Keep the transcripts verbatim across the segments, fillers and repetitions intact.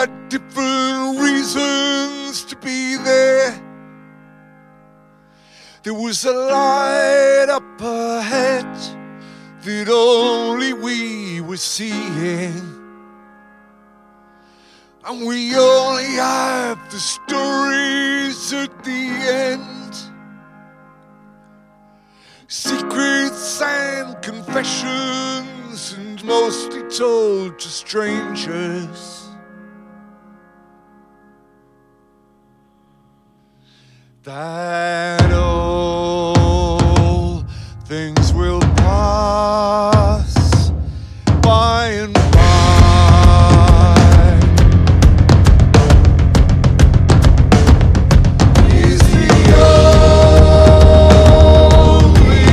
had different reasons to be there. There was a light up ahead that only we were seeing, and we only have the stories at the end. Secrets and confessions, and mostly told to strangers. That all things will pass by and by. Is the only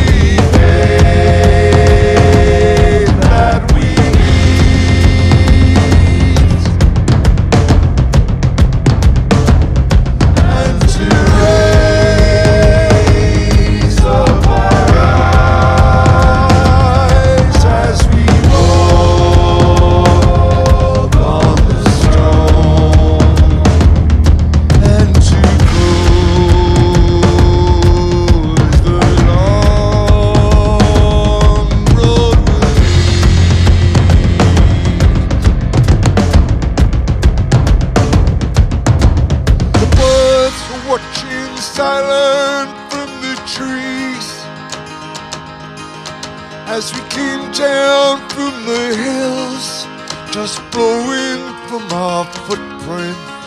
faith that we need, and to raise up our eyes as we walk on the stone, and to close the long road will lead. The birds are watching silent from the trees as we came down from the hills, just blowing from our footprints.